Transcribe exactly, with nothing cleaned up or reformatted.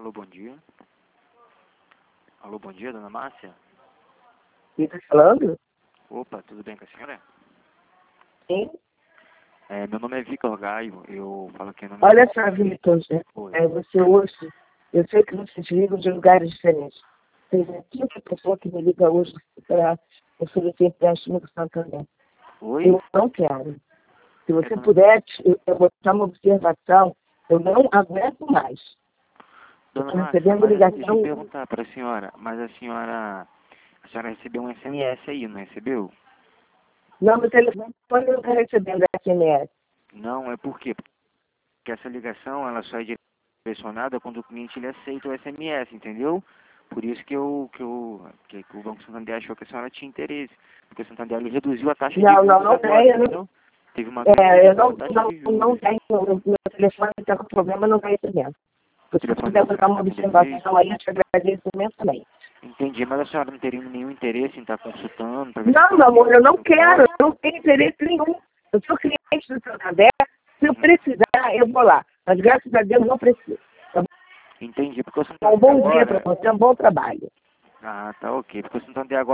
Alô, bom dia. Alô, bom dia, dona Márcia. Quem está falando? Opa, tudo bem com a senhora? Sim. É, meu nome é Victor Gaio, eu falo aqui no... Olha só, Vitor, Oi. é, você hoje, eu sei que vocês ligam de lugares diferentes. Tem a quinta pessoa que me liga hoje para oferecer empréstimo do Santander. Oi? Eu não quero. Se você É, dona... puder, eu eu vou botar uma observação, eu não aguento mais. Eu Dona estou Márcia, recebendo mas deixa eu ligação. perguntar para a senhora, mas a senhora... A senhora recebeu um S M S aí, não recebeu? Não, meu telefone não está recebendo S M S. Não, é por quê? Porque essa ligação, ela só é direcionada quando o cliente ele aceita o S M S, entendeu? Por isso que, eu, que, eu, que, que o Banco Santander achou que a senhora tinha interesse. Porque o Santander ele reduziu a taxa de Não, não, juros não agora, tem. Eu não, entendeu? Teve uma é, eu redução não, da taxa não, de não juros. tenho. O meu telefone está com problema, não está recebendo. O Se você telefone puder da botar senhora uma está com defeito. observação aí, eu te agradeço imensamente. Entendi, mas a senhora não teria nenhum interesse em estar consultando para ver se Não, meu conseguia amor, eu não um quero, eu crédito? não tenho interesse nenhum. Eu sou cliente do Santander, se eu Uhum. precisar, eu vou lá. Mas graças a Deus não preciso. Tá Entendi, porque o bom? Um Santander bom dia para agora... você, um bom trabalho. Ah, tá ok, porque o Santander agora